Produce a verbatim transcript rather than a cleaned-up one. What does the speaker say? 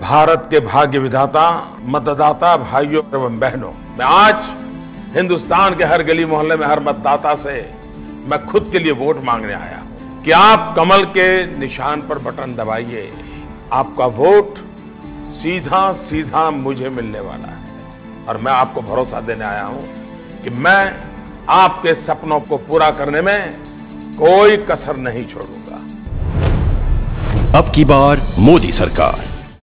भारत के भाग्य विधाता, मतदाता भाइयों एवं बहनों, मैं आज हिंदुस्तान के हर गली मोहल्ले में हर मतदाता से मैं खुद के लिए वोट मांगने आया हूं कि आप कमल के निशान पर बटन दबाइए। आपका वोट सीधा सीधा मुझे मिलने वाला है और मैं आपको भरोसा देने आया हूं कि मैं आपके सपनों को पूरा करने में कोई कसर नहीं छोड़ूंगा। अब की बार मोदी सरकार।